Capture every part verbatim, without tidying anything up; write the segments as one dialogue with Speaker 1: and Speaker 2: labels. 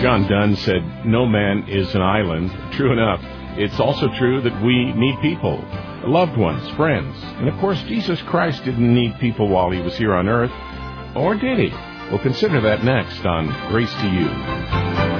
Speaker 1: John Donne said, "No man is an island." True enough. It's also true that we need people, loved ones, friends. And of course, Jesus Christ didn't need people while he was here on earth. Or did he? We'll consider that next on Grace to You.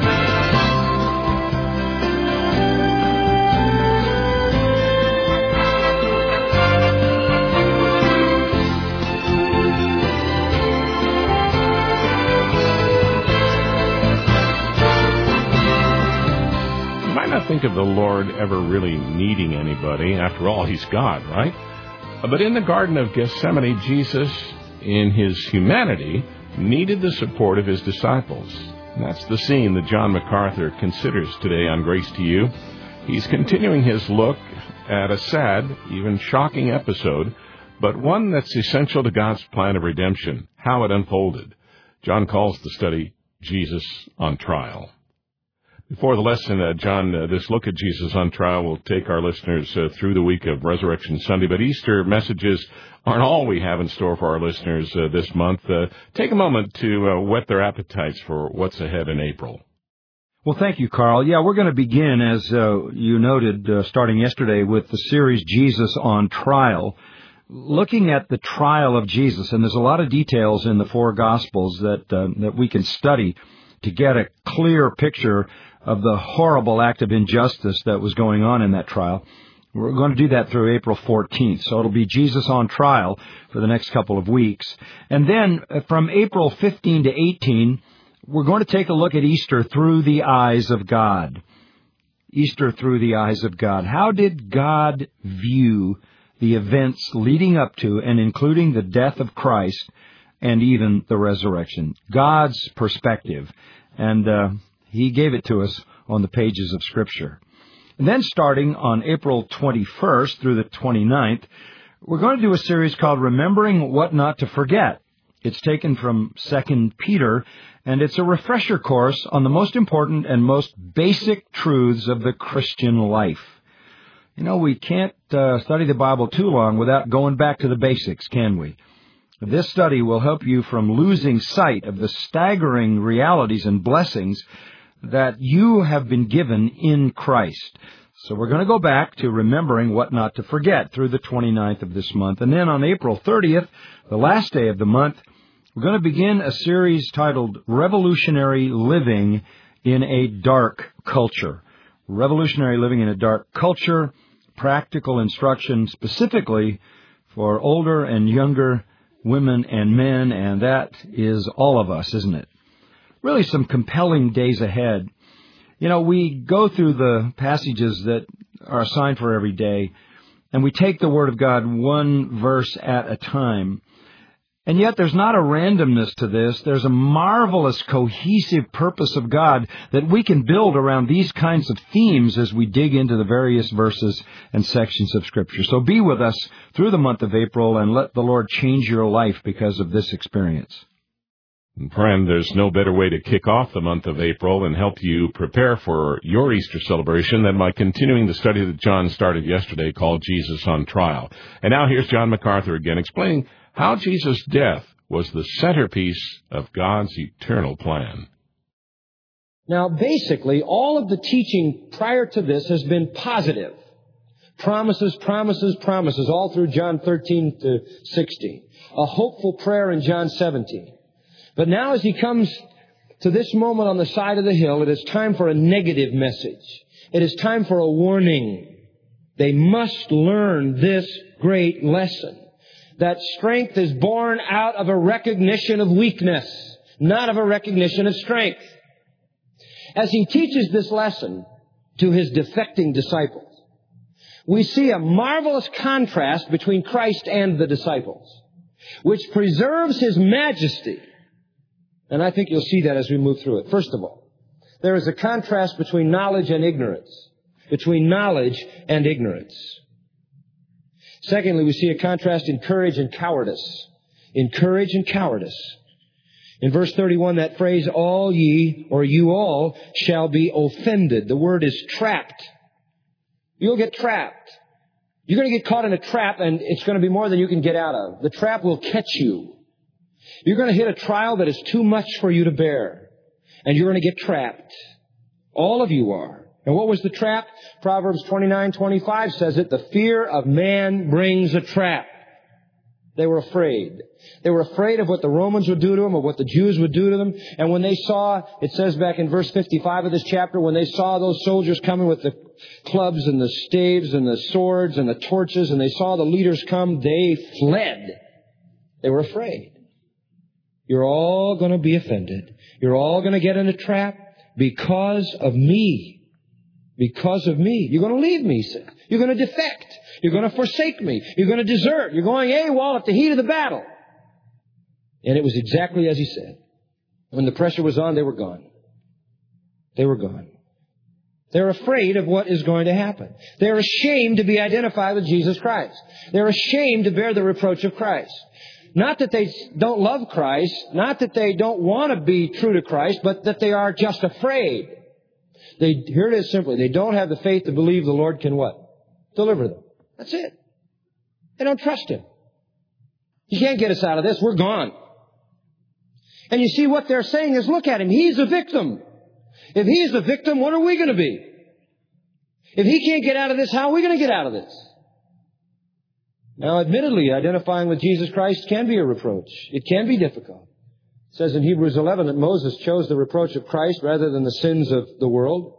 Speaker 1: Think of the Lord ever really needing anybody. After all, he's God, right? But in the Garden of Gethsemane, Jesus, in his humanity, needed the support of his disciples. And that's the scene that John MacArthur considers today on Grace to You. He's continuing his look at a sad, even shocking episode, but one that's essential to God's plan of redemption, how it unfolded. John calls the study Jesus on Trial. Before the lesson, uh, John, uh, this look at Jesus on trial will take our listeners uh, through the week of Resurrection Sunday, but Easter messages aren't all we have in store for our listeners uh, this month. Uh, take a moment to uh, whet their appetites for what's ahead in April.
Speaker 2: Well, thank you, Carl. Yeah, we're going to begin, as uh, you noted, uh, starting yesterday, with the series Jesus on Trial, looking at the trial of Jesus. And there's a lot of details in the four Gospels that uh, that we can study to get a clear picture of the horrible act of injustice that was going on in that trial. We're going to do that through April fourteenth, so it'll be Jesus on Trial for the next couple of weeks. And then from April fifteenth to eighteenth, we're going to take a look at Easter through the eyes of God. Easter through the eyes of God. How did God view the events leading up to and including the death of Christ and even the resurrection? God's perspective. And uh, He gave it to us on the pages of Scripture. And then starting on April twenty-first through the twenty-ninth, we're going to do a series called Remembering What Not to Forget. It's taken from Second Peter, and it's a refresher course on the most important and most basic truths of the Christian life. You know, we can't uh, study the Bible too long without going back to the basics, can we? This study will help you from losing sight of the staggering realities and blessings that you have been given in Christ. So we're going to go back to remembering what not to forget through the twenty-ninth of this month. And then on April thirtieth, the last day of the month, we're going to begin a series titled Revolutionary Living in a Dark Culture. Revolutionary Living in a Dark Culture, practical instruction specifically for older and younger women and men, and that is all of us, isn't it? Really some compelling days ahead. You know, we go through the passages that are assigned for every day, and we take the Word of God one verse at a time. And yet there's not a randomness to this. There's a marvelous, cohesive purpose of God that we can build around these kinds of themes as we dig into the various verses and sections of Scripture. So be with us through the month of April and let the Lord change your life because of this experience.
Speaker 1: And friend, there's no better way to kick off the month of April and help you prepare for your Easter celebration than by continuing the study that John started yesterday called Jesus on Trial. And now here's John MacArthur again explaining how Jesus' death was the centerpiece of God's eternal plan.
Speaker 3: Now, basically, all of the teaching prior to this has been positive. Promises, promises, promises, all through John thirteen to sixteen. A hopeful prayer in John seventeen. But now as he comes to this moment on the side of the hill, it is time for a negative message. It is time for a warning. They must learn this great lesson. That strength is born out of a recognition of weakness, not of a recognition of strength. As he teaches this lesson to his defecting disciples, we see a marvelous contrast between Christ and the disciples, which preserves his majesty. And I think you'll see that as we move through it. First of all, there is a contrast between knowledge and ignorance. Between knowledge and ignorance. Secondly, we see a contrast in courage and cowardice. In courage and cowardice. In verse thirty-one, that phrase, all ye, or you all, shall be offended. The word is trapped. You'll get trapped. You're going to get caught in a trap, and it's going to be more than you can get out of. The trap will catch you. You're going to hit a trial that is too much for you to bear. And you're going to get trapped. All of you are. And what was the trap? Proverbs twenty-nine twenty-five says it, the fear of man brings a trap. They were afraid. They were afraid of what the Romans would do to them, of what the Jews would do to them. And when they saw, it says back in verse fifty-five of this chapter, when they saw those soldiers coming with the clubs and the staves and the swords and the torches, and they saw the leaders come, they fled. They were afraid. You're all going to be offended. You're all going to get in a trap because of me. Because of me. You're going to leave me, sir. You're going to defect. You're going to forsake me. You're going to desert. You're going AWOL at the heat of the battle. And it was exactly as he said. When the pressure was on, they were gone. They were gone. They're afraid of what is going to happen. They're ashamed to be identified with Jesus Christ. They're ashamed to bear the reproach of Christ. Not that they don't love Christ, not that they don't want to be true to Christ, but that they are just afraid. They, here it is simply, they don't have the faith to believe the Lord can what? Deliver them. That's it. They don't trust Him. You can't get us out of this. We're gone. And you see what they're saying is, look at Him. He's a victim. If He's the victim, what are we going to be? If He can't get out of this, how are we going to get out of this? Now, admittedly, identifying with Jesus Christ can be a reproach. It can be difficult. It says in Hebrews eleven that Moses chose the reproach of Christ rather than the sins of the world.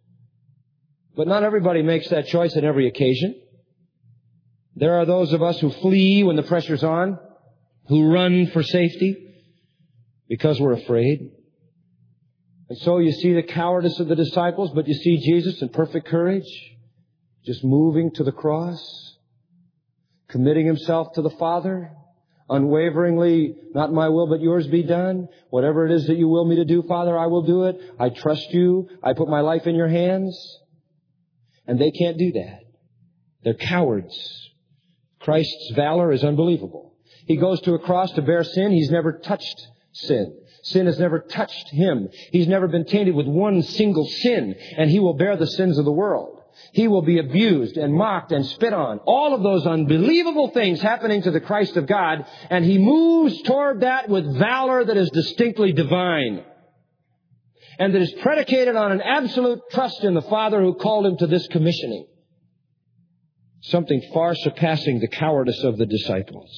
Speaker 3: But not everybody makes that choice on every occasion. There are those of us who flee when the pressure's on, who run for safety because we're afraid. And so you see the cowardice of the disciples, but you see Jesus in perfect courage, just moving to the cross, committing Himself to the Father, unwaveringly, not my will but yours be done. Whatever it is that you will me to do, Father, I will do it. I trust you. I put my life in your hands. And they can't do that. They're cowards. Christ's valor is unbelievable. He goes to a cross to bear sin. He's never touched sin. Sin has never touched Him. He's never been tainted with one single sin. And He will bear the sins of the world. He will be abused and mocked and spit on. All of those unbelievable things happening to the Christ of God. And He moves toward that with valor that is distinctly divine. And that is predicated on an absolute trust in the Father who called Him to this commissioning. Something far surpassing the cowardice of the disciples.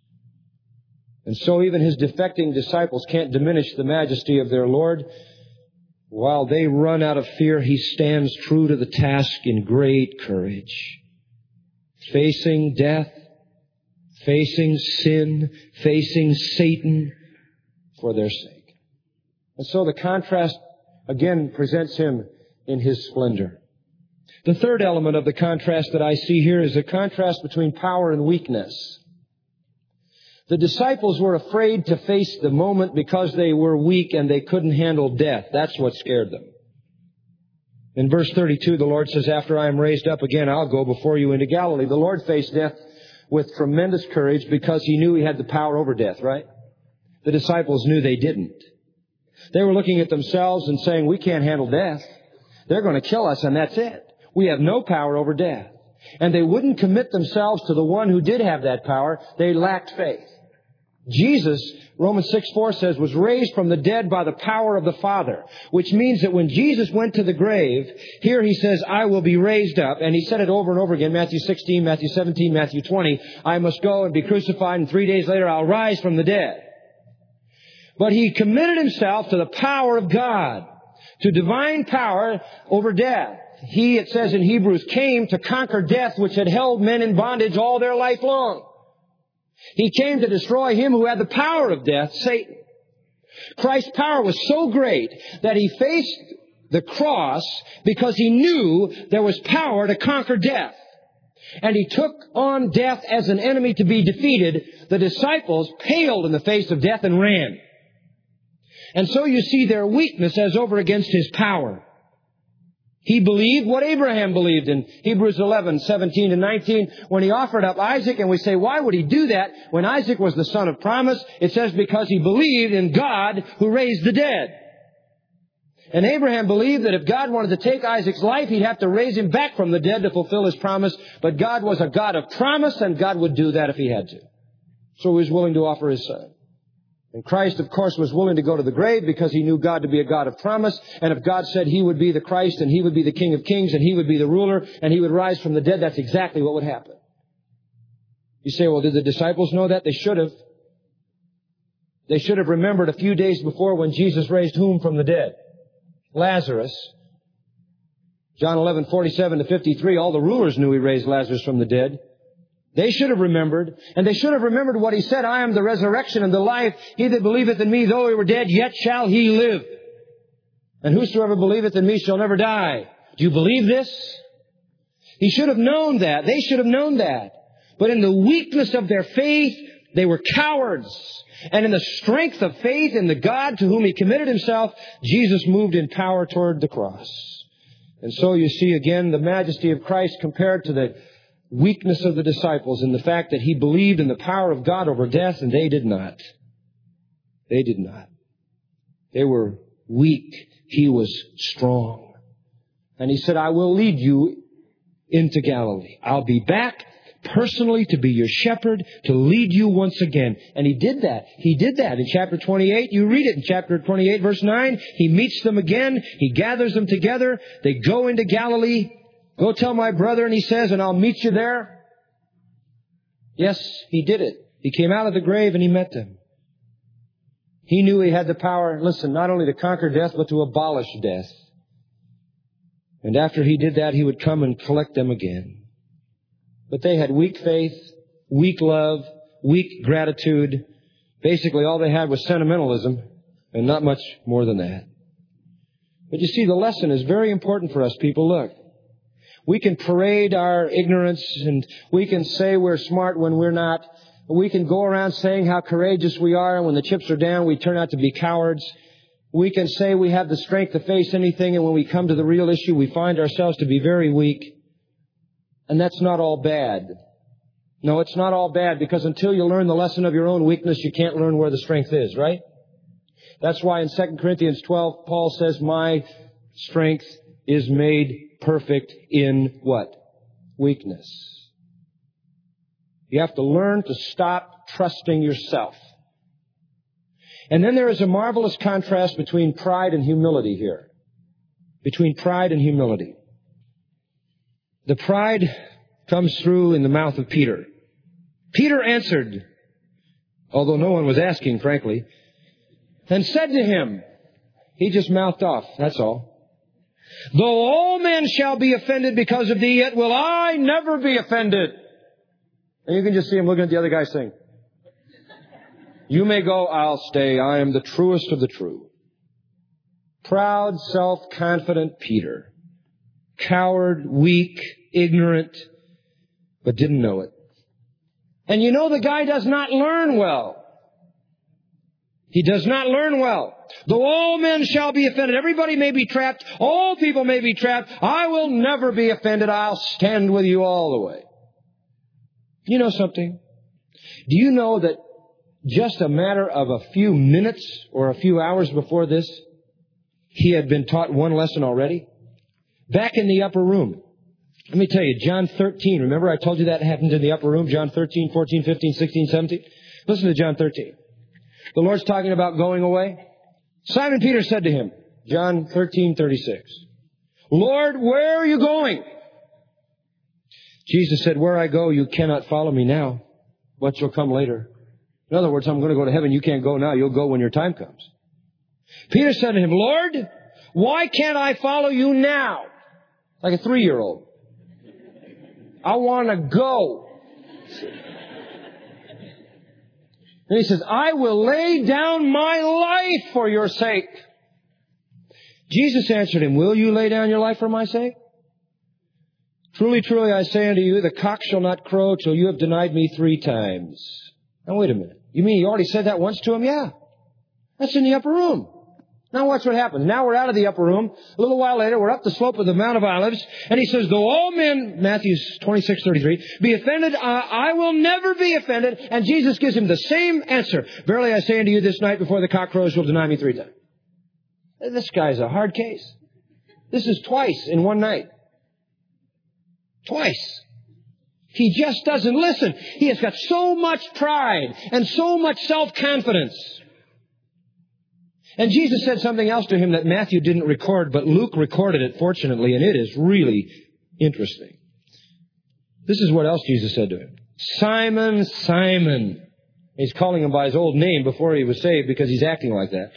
Speaker 3: And so even His defecting disciples can't diminish the majesty of their Lord. While they run out of fear, He stands true to the task in great courage. Facing death, facing sin, facing Satan for their sake. And so the contrast again presents Him in His splendor. The third element of the contrast that I see here is a contrast between power and weakness. The disciples were afraid to face the moment because they were weak and they couldn't handle death. That's what scared them. In verse thirty-two, the Lord says, after I am raised up again, I'll go before you into Galilee. The Lord faced death with tremendous courage because He knew He had the power over death, right? The disciples knew they didn't. They were looking at themselves and saying, we can't handle death. They're going to kill us and that's it. We have no power over death. And they wouldn't commit themselves to the one who did have that power. They lacked faith. Jesus, Romans six four says, was raised from the dead by the power of the Father, which means that when Jesus went to the grave, here He says, I will be raised up. And He said it over and over again, Matthew sixteen, Matthew seventeen, Matthew twenty, I must go and be crucified, and three days later I'll rise from the dead. But He committed Himself to the power of God, to divine power over death. He, it says in Hebrews, came to conquer death, which had held men in bondage all their life long. He came to destroy him who had the power of death, Satan. Christ's power was so great that He faced the cross because He knew there was power to conquer death. And He took on death as an enemy to be defeated. The disciples paled in the face of death and ran. And so you see their weakness as over against His power. He believed what Abraham believed in Hebrews eleven, seventeen and nineteen when he offered up Isaac. And we say, why would he do that when Isaac was the son of promise? It says because he believed in God who raised the dead. And Abraham believed that if God wanted to take Isaac's life, He'd have to raise him back from the dead to fulfill His promise. But God was a God of promise, and God would do that if He had to. So He was willing to offer His son. And Christ, of course, was willing to go to the grave because He knew God to be a God of promise. And if God said He would be the Christ and He would be the King of Kings and He would be the ruler and He would rise from the dead, that's exactly what would happen. You say, well, did the disciples know that? They should have. They should have remembered a few days before when Jesus raised whom from the dead? Lazarus. John eleven, forty-seven to fifty-three, all the rulers knew He raised Lazarus from the dead. They should have remembered, and they should have remembered what He said, I am the resurrection and the life. He that believeth in Me, though he were dead, yet shall he live. And whosoever believeth in Me shall never die. Do you believe this? He should have known that. They should have known that. But in the weakness of their faith, they were cowards. And in the strength of faith in the God to whom He committed Himself, Jesus moved in power toward the cross. And so you see again the majesty of Christ compared to the weakness of the disciples in the fact that He believed in the power of God over death and they did not. They did not. They were weak. He was strong. And He said, I will lead you into Galilee. I'll be back personally to be your shepherd, to lead you once again. And He did that. He did that in chapter twenty-eight. You read it in chapter twenty-eight, verse nine. He meets them again. He gathers them together. They go into Galilee. Go tell my brother, and He says, and I'll meet you there. Yes, He did it. He came out of the grave and He met them. He knew He had the power, listen, not only to conquer death, but to abolish death. And after He did that, He would come and collect them again. But they had weak faith, weak love, weak gratitude. Basically, all they had was sentimentalism, and not much more than that. But you see, the lesson is very important for us people. Look. We can parade our ignorance and we can say we're smart when we're not. We can go around saying how courageous we are, and when the chips are down, we turn out to be cowards. We can say we have the strength to face anything, and when we come to the real issue, we find ourselves to be very weak. And that's not all bad. No, it's not all bad, because until you learn the lesson of your own weakness, you can't learn where the strength is, right? That's why in Second Corinthians twelve, Paul says, my strength is made perfect in what? Weakness. You have to learn to stop trusting yourself. And then there is a marvelous contrast between pride and humility here. Between pride and humility. The pride comes through in the mouth of Peter. Peter answered, although no one was asking, frankly, and said to him, he just mouthed off, that's all. Though all men shall be offended because of thee, yet will I never be offended. And you can just see him looking at the other guy saying, you may go, I'll stay. I am the truest of the true. Proud, self-confident Peter. Coward, weak, ignorant, but didn't know it. And you know the guy does not learn well. He does not learn well. Though all men shall be offended, everybody may be trapped, all people may be trapped, I will never be offended. I'll stand with you all the way. You know something? Do you know that just a matter of a few minutes or a few hours before this, he had been taught one lesson already? Back in the upper room. Let me tell you, John thirteen, remember I told you that happened in the upper room? John thirteen, fourteen, fifteen, sixteen, seventeen. Listen to John thirteen. The Lord's talking about going away. Simon Peter said to Him, John thirteen, thirty-six, Lord, where are you going? Jesus said, where I go, you cannot follow me now, but you'll come later. In other words, I'm going to go to heaven. You can't go now. You'll go when your time comes. Peter said to Him, Lord, why can't I follow you now? Like a three-year-old. I want to go. And He says, I will lay down my life for your sake. Jesus answered him, will you lay down your life for my sake? Truly, truly, I say unto you, the cock shall not crow till you have denied me three times. Now, wait a minute. You mean you already said that once to him? Yeah. That's in the upper room. Now watch what happens. Now we're out of the upper room. A little while later, we're up the slope of the Mount of Olives. And He says, though all men, Matthew twenty-six, thirty-three, be offended, I, I will never be offended. And Jesus gives him the same answer. Verily I say unto you, this night before the cock crows, you'll deny me three times. This guy's a hard case. This is twice in one night. Twice. He just doesn't listen. He has got so much pride and so much self-confidence. And Jesus said something else to him that Matthew didn't record, but Luke recorded it, fortunately, and it is really interesting. This is what else Jesus said to him. Simon, Simon. He's calling him by his old name before he was saved because he's acting like that.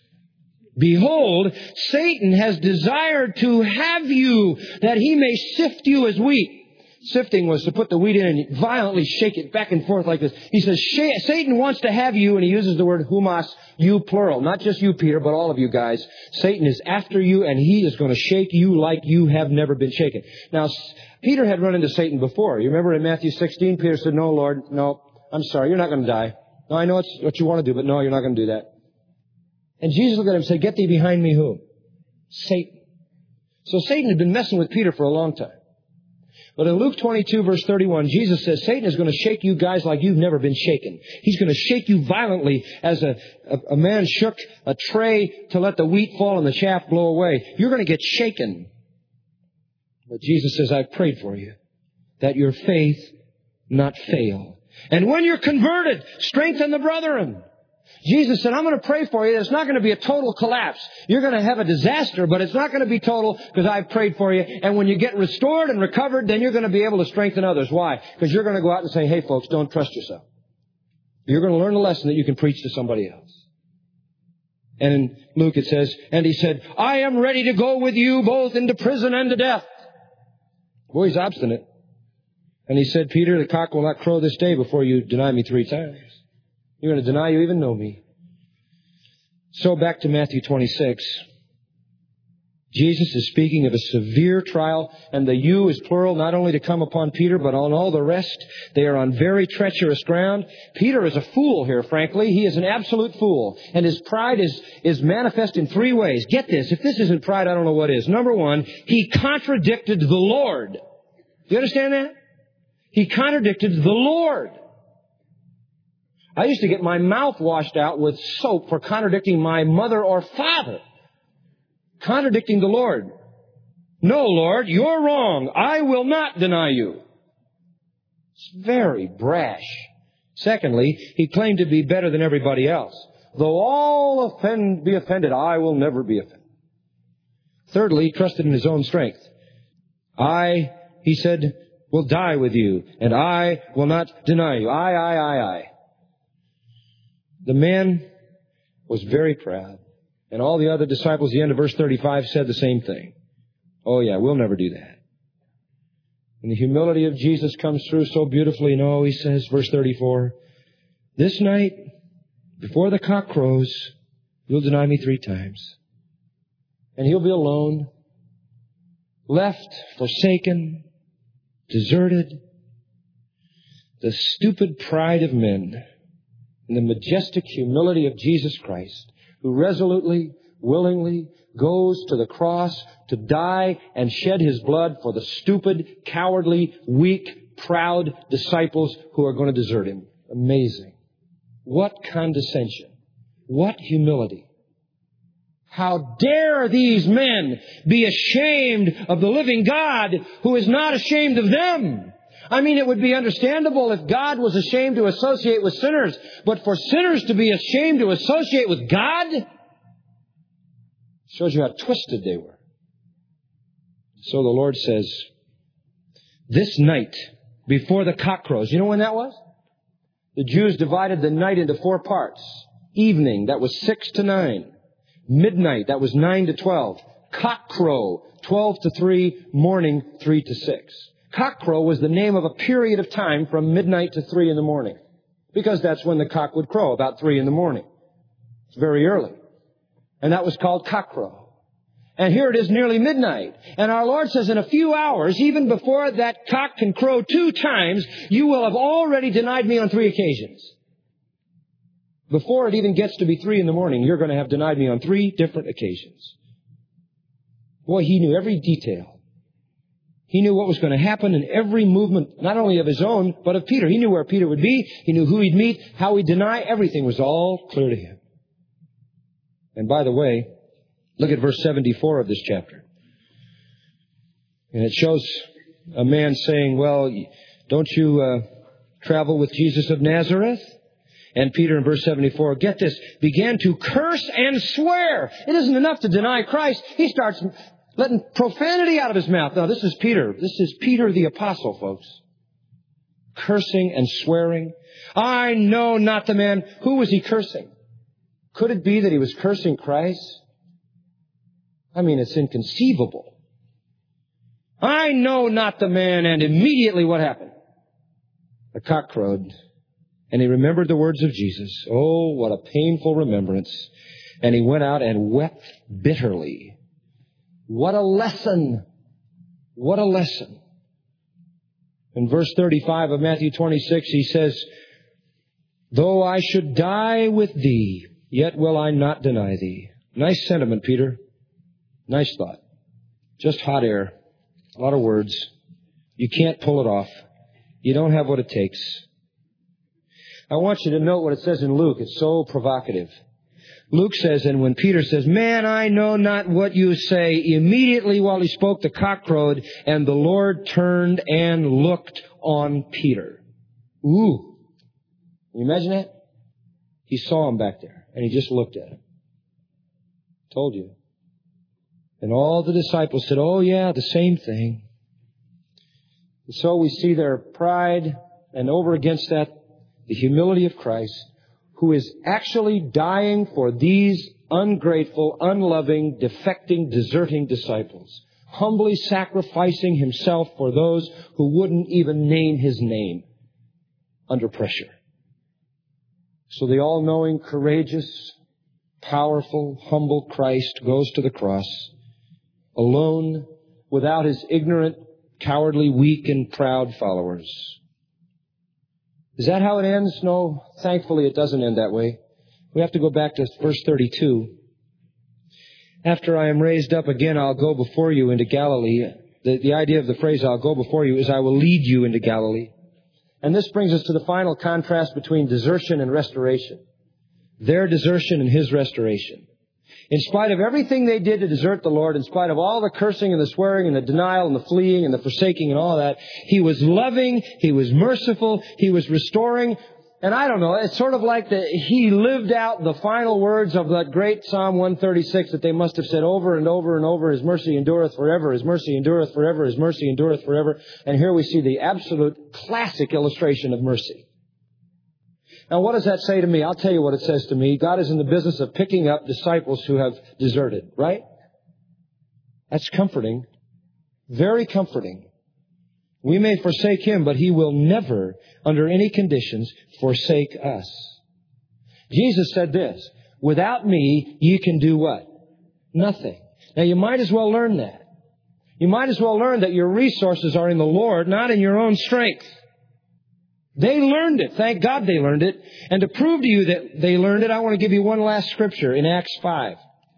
Speaker 3: Behold, Satan has desired to have you, that he may sift you as wheat. Sifting was to put the wheat in and violently shake it back and forth like this. He says, Satan wants to have you, and he uses the word humas, you plural. Not just you, Peter, but all of you guys. Satan is after you, and he is going to shake you like you have never been shaken. Now, Peter had run into Satan before. You remember in Matthew sixteen, Peter said, no, Lord, no, I'm sorry, you're not going to die. No, I know it's what you want to do, but no, you're not going to do that. And Jesus looked at him and said, get thee behind me who? Satan. So Satan had been messing with Peter for a long time. But in Luke twenty-two, verse thirty-one, Jesus says, Satan is going to shake you guys like you've never been shaken. He's going to shake you violently as a, a, a man shook a tray to let the wheat fall and the chaff blow away. You're going to get shaken. But Jesus says, I've prayed for you, that your faith not fail. And when you're converted, strengthen the brethren. Jesus said, I'm going to pray for you. It's not going to be a total collapse. You're going to have a disaster, but it's not going to be total because I've prayed for you. And when you get restored and recovered, then you're going to be able to strengthen others. Why? Because you're going to go out and say, hey, folks, don't trust yourself. You're going to learn a lesson that you can preach to somebody else. And in Luke it says, and he said, I am ready to go with you both into prison and to death. Boy, he's obstinate. And he said, Peter, the cock will not crow this day before you deny me three times. You're going to deny you even know me. So back to Matthew twenty-six. Jesus is speaking of a severe trial, and the you is plural, not only to come upon Peter, but on all the rest. They are on very treacherous ground. Peter is a fool here, frankly. He is an absolute fool. And his pride is, is manifest in three ways. Get this. If this isn't pride, I don't know what is. Number one, he contradicted the Lord. You understand that? He contradicted the Lord. I used to get my mouth washed out with soap for contradicting my mother or father. Contradicting the Lord. No, Lord, you're wrong. I will not deny you. It's very brash. Secondly, he claimed to be better than everybody else. Though all offend, be offended, I will never be offended. Thirdly, he trusted in his own strength. I, he said, will die with you, and I will not deny you. I, I, I, I. The man was very proud. And all the other disciples, the end of verse thirty-five, said the same thing. Oh, yeah, we'll never do that. And the humility of Jesus comes through so beautifully. No, he says, verse thirty-four, this night, before the cock crows, you'll deny me three times. And he'll be alone, left, forsaken, deserted. The stupid pride of men and the majestic humility of Jesus Christ, who resolutely, willingly goes to the cross to die and shed his blood for the stupid, cowardly, weak, proud disciples who are going to desert him. Amazing. What condescension. What humility. How dare these men be ashamed of the living God who is not ashamed of them? I mean, it would be understandable if God was ashamed to associate with sinners, but for sinners to be ashamed to associate with God shows you how twisted they were. So the Lord says, this night before the cock crows, you know when that was? The Jews divided the night into four parts. Evening, that was six to nine. Midnight, that was nine to twelve. Cock crow, twelve to three. Morning, three to six. Cock crow was the name of a period of time from midnight to three in the morning. Because that's when the cock would crow, about three in the morning. It's very early. And that was called cock crow. And here it is nearly midnight. And our Lord says in a few hours, even before that cock can crow two times, you will have already denied me on three occasions. Before it even gets to be three in the morning, you're going to have denied me on three different occasions. Boy, he knew every detail. He knew what was going to happen in every movement, not only of his own, but of Peter. He knew where Peter would be. He knew who he'd meet, how he'd deny. Everything was all clear to him. And by the way, look at verse seventy-four of this chapter. And it shows a man saying, well, don't you uh, travel with Jesus of Nazareth? And Peter in verse seventy-four, get this, began to curse and swear. It isn't enough to deny Christ. He starts letting profanity out of his mouth. Now, this is Peter. This is Peter the apostle, folks. Cursing and swearing. I know not the man. Who was he cursing? Could it be that he was cursing Christ? I mean, it's inconceivable. I know not the man. And immediately what happened? The cock crowed. And he remembered the words of Jesus. Oh, what a painful remembrance. And he went out and wept bitterly. What a lesson. What a lesson. In verse thirty-five of Matthew twenty-six, he says, though I should die with thee, yet will I not deny thee. Nice sentiment, Peter. Nice thought. Just hot air. A lot of words. You can't pull it off. You don't have what it takes. I want you to note what it says in Luke. It's so provocative. Luke says, and when Peter says, man, I know not what you say, immediately while he spoke, the cock crowed, and the Lord turned and looked on Peter. Ooh. Can you imagine that? He saw him back there, and he just looked at him. Told you. And all the disciples said, oh yeah, the same thing. And so we see their pride, and over against that, the humility of Christ, who is actually dying for these ungrateful, unloving, defecting, deserting disciples, humbly sacrificing himself for those who wouldn't even name his name under pressure. So the all-knowing, courageous, powerful, humble Christ goes to the cross, alone, without his ignorant, cowardly, weak, and proud followers. Is that how it ends? No, thankfully it doesn't end that way. We have to go back to verse thirty-two. After I am raised up again, I'll go before you into Galilee. The, the idea of the phrase, I'll go before you, is I will lead you into Galilee. And this brings us to the final contrast between desertion and restoration. Their desertion and his restoration. In spite of everything they did to desert the Lord, in spite of all the cursing and the swearing and the denial and the fleeing and the forsaking and all that, he was loving, he was merciful, he was restoring. And I don't know, it's sort of like the, he lived out the final words of that great Psalm one thirty-six that they must have said over and over and over, his mercy endureth forever, his mercy endureth forever, his mercy endureth forever. And here we see the absolute classic illustration of mercy. Now, what does that say to me? I'll tell you what it says to me. God is in the business of picking up disciples who have deserted, right? That's comforting. Very comforting. We may forsake him, but he will never, under any conditions, forsake us. Jesus said this, without me, ye can do what? Nothing. Now, you might as well learn that. You might as well learn that your resources are in the Lord, not in your own strength. They learned it. Thank God they learned it. And to prove to you that they learned it, I want to give you one last scripture in Acts five.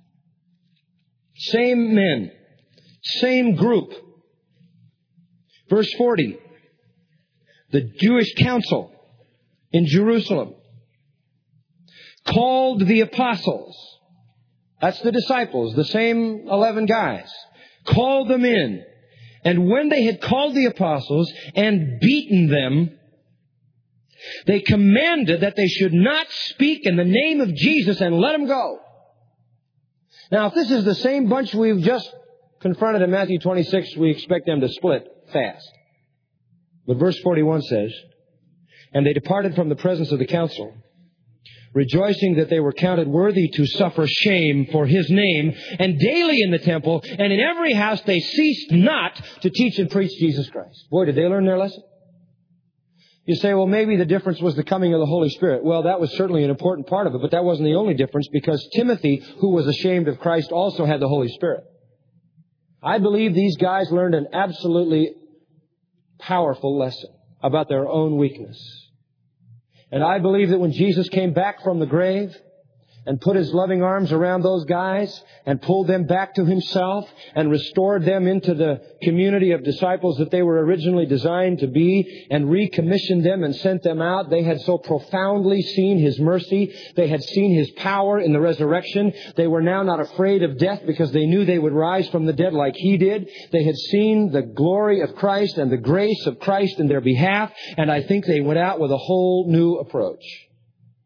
Speaker 3: Same men. Same group. Verse forty. The Jewish council in Jerusalem called the apostles. That's the disciples, the same eleven guys. Called them in. And when they had called the apostles and beaten them, they commanded that they should not speak in the name of Jesus and let them go. Now, if this is the same bunch we've just confronted in Matthew twenty-six, we expect them to split fast. But verse forty-one says, and they departed from the presence of the council, rejoicing that they were counted worthy to suffer shame for his name, and daily in the temple and in every house they ceased not to teach and preach Jesus Christ. Boy, did they learn their lesson. You say, well, maybe the difference was the coming of the Holy Spirit. Well, that was certainly an important part of it, but that wasn't the only difference, because Timothy, who was ashamed of Christ, also had the Holy Spirit. I believe these guys learned an absolutely powerful lesson about their own weakness. And I believe that when Jesus came back from the grave and put his loving arms around those guys and pulled them back to himself and restored them into the community of disciples that they were originally designed to be and recommissioned them and sent them out, they had so profoundly seen his mercy. They had seen his power in the resurrection. They were now not afraid of death because they knew they would rise from the dead like he did. They had seen the glory of Christ and the grace of Christ in their behalf, and I think they went out with a whole new approach.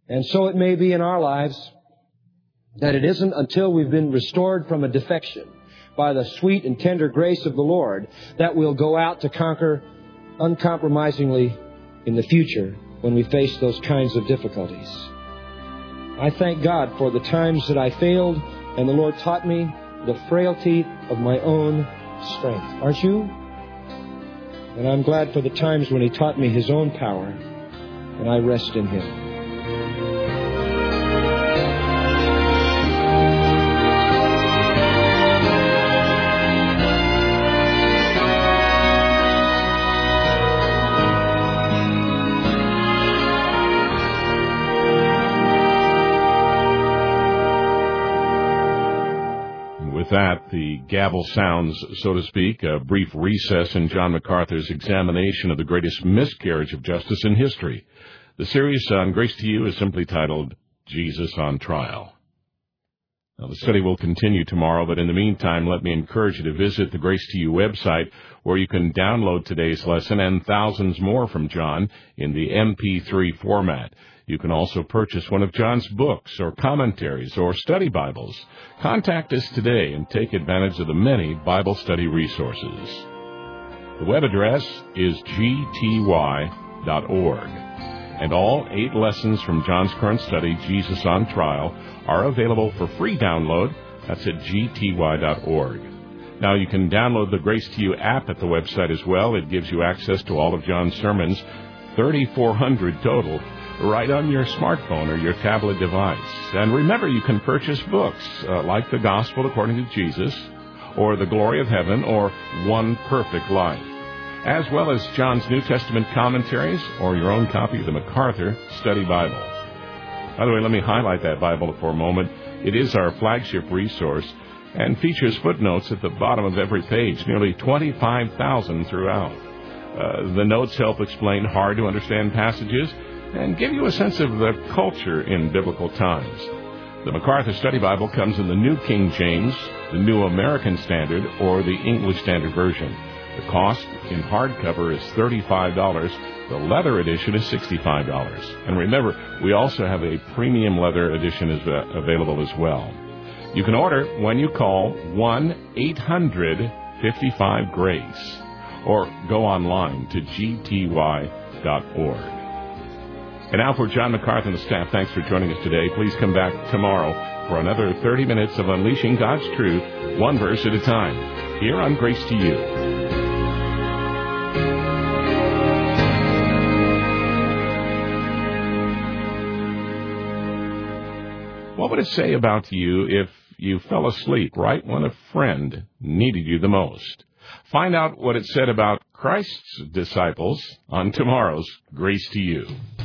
Speaker 3: And so it may be in our lives that it isn't until we've been restored from a defection by the sweet and tender grace of the Lord that we'll go out to conquer uncompromisingly in the future when we face those kinds of difficulties. I thank God for the times that I failed and the Lord taught me the frailty of my own strength. Aren't you? And I'm glad for the times when He taught me His own power, and I rest in Him.
Speaker 1: That, the gavel sounds, so to speak, a brief recess in John MacArthur's examination of the greatest miscarriage of justice in history. The series on Grace to You is simply titled Jesus on Trial. Now, the study will continue tomorrow, but in the meantime, let me encourage you to visit the Grace to You website, where you can download today's lesson and thousands more from John in the M P three format. You can also purchase one of John's books or commentaries or study Bibles. Contact us today and take advantage of the many Bible study resources. The web address is g t y dot org. And all eight lessons from John's current study, Jesus on Trial, are available for free download. That's at g t y dot org. Now, you can download the Grace to You app at the website as well. It gives you access to all of John's sermons, thirty-four hundred total, right on your smartphone or your tablet device. And remember, you can purchase books uh, like The Gospel According to Jesus, or The Glory of Heaven, or One Perfect Life, as well as John's New Testament commentaries or your own copy of the MacArthur Study Bible. By the way, let me highlight that Bible for a moment. It is our flagship resource and features footnotes at the bottom of every page, nearly twenty-five thousand throughout. Uh, the notes help explain hard-to-understand passages and give you a sense of the culture in biblical times. The MacArthur Study Bible comes in the New King James, the New American Standard, or the English Standard Version. The cost in hardcover is thirty-five dollars. The leather edition is sixty-five dollars. And remember, we also have a premium leather edition is uh, available as well. You can order when you call one eight hundred fifty-five GRACE or go online to g t y dot org. And now for John MacArthur and the staff, thanks for joining us today. Please come back tomorrow for another thirty minutes of unleashing God's truth, one verse at a time, here on Grace to You. What would it say about you if you fell asleep right when a friend needed you the most? Find out what it said about Christ's disciples on tomorrow's Grace to You.